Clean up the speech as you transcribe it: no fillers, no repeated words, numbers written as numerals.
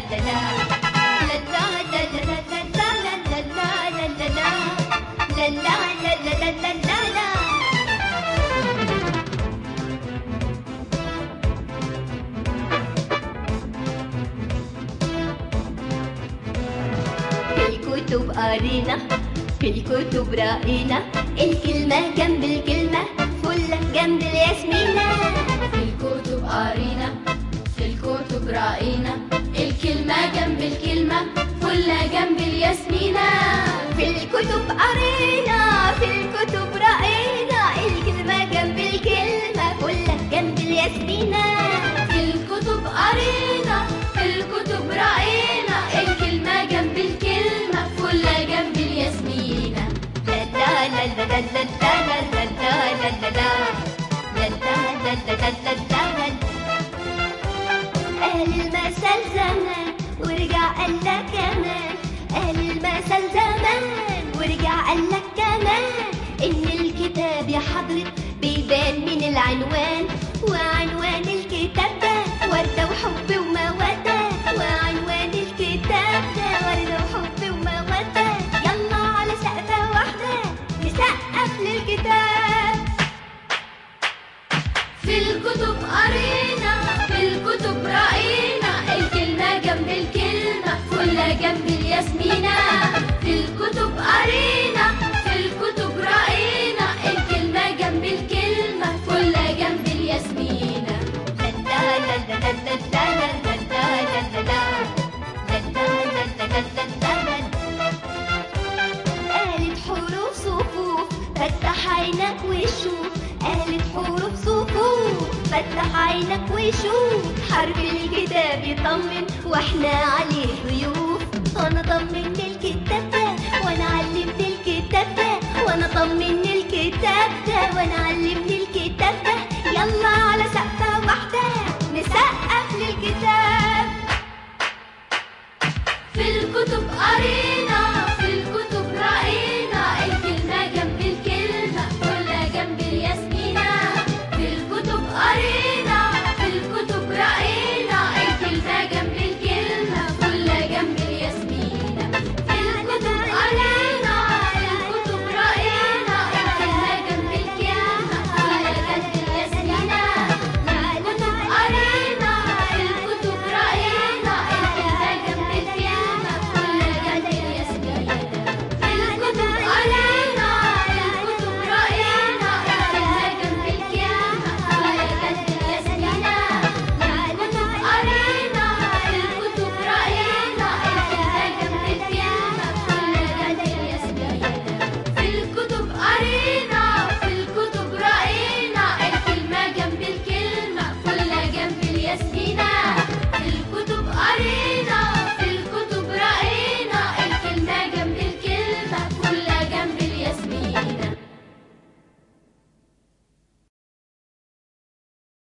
الكتب قرينا، في الكتب رأينا، الكلمة جنب الكلمة فلة جنب الياسمينة. في الكتب قرينا، في الكتب رأينا، الكلمة جنب الكلمة فلة جنب الياسمينة. في الكتب قرينا، في الكتب رأينا، الكلمة جنب الكلمة فلة جنب الياسمينة. في الكتب قرينا، في الكتب رأينا، الكلمة جنب الكلمة فلة جنب الياسمينة. لا لا لا لا لا لا لا لا لا لا قال المثل زمان ورجع قال لك كمان، قال المثل زمان ورجع قال لك كمان، إن الكتاب يا حضرة بيبان من العنوان، وعنوان الكتاب ده وردة وحب ومودة، وعنوان الكتاب ده وردة وحب ومودة. يلا على سقفة واحدة نسقف للكتاب. في الكتب قرينا، في الكتب رأينا، الكلمة جنب الكلمة فلة جنب الياسمينة. في الكتب قرينا، في الكتب رأينا، الكلمة جنب الكلمة فلة جنب الياسمينة. قالت حروف صفوف فتح عينك وشوف، قالت حروف صفوف فتح عينك وشوف، حرف الكتاب يطمن واحنا عليه ضيوف. وانا طمن الكتاب ده وانا علمت الكتاب ده، وانا طمن الكتاب ده وانا علمت الكتاب ده. يلا على سقفة واحدة نسقف للكتاب. في الكتب قرينا،